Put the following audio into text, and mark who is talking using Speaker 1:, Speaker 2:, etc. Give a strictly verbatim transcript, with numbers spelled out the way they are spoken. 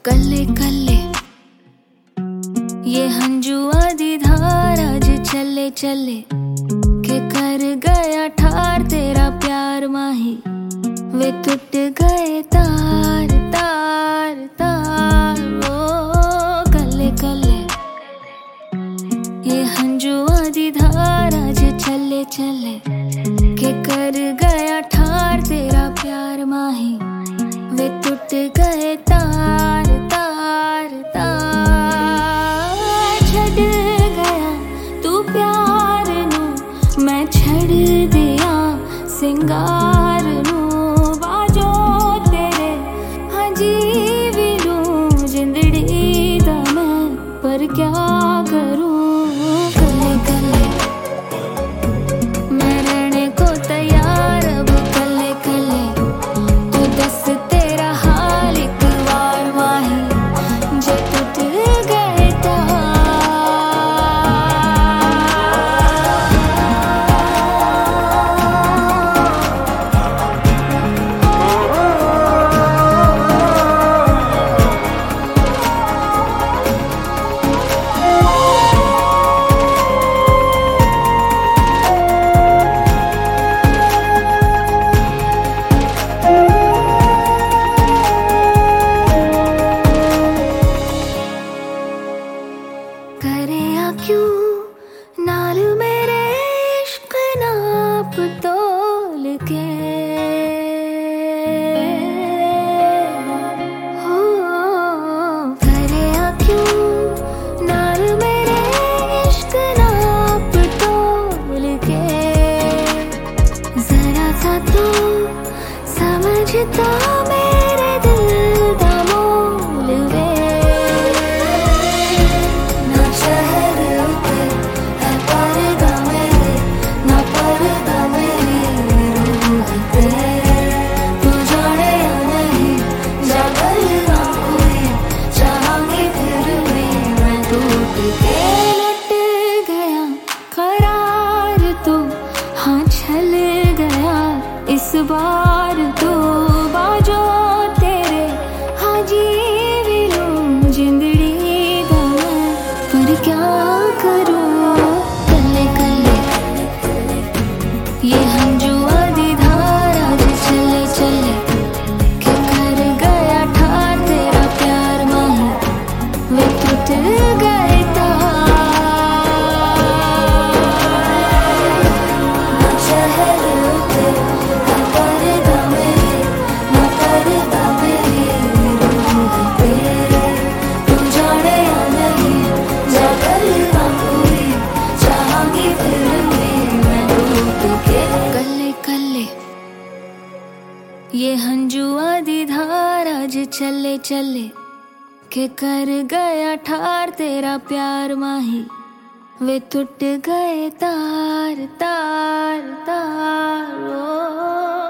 Speaker 1: कल्ले कल्ले ये हंजुआ दी धार आज चले चले के कर गया ठार तेरा प्यार माही वे टूट गए तार तार तार ओ कल्ले कल्ले ये हंजुआ दी धार आज चले चले के कर गया ठार तेरा प्यार माही वे टूट गए तार तार तार छड़ गया तू प्यार नू मैं छड़ दिया सिंगार नू बाजो तेरे हजी भी लूं जिंदड़ी दा मैं पर क्या करूं कल्ले कल्ले मैं रहने को तैयार अब कल्ले कल्ले तू दस तेरा हाल एक बार माही जे टूट गए तार करे या क्यों नाल मेरे इश्क नाप तोल के हो करे या क्यों नाल मेरे इश्क नाप तोल के जरा सा तू समझता मेरे दिल दा मोल वे इस बार तो बाजो तेरे हाजी भी लूं जिंदड़ी दा मैं पर क्या करूं कल्ले कल्ले ये हंजुआ दी धार आज चले चले के कर गया ठार तेरा प्यार माही वे टूट गए तार ये हंजुआ दी धार आज चले चले के कर गया ठार तेरा प्यार माही वे टूट गए तार तार तार ओ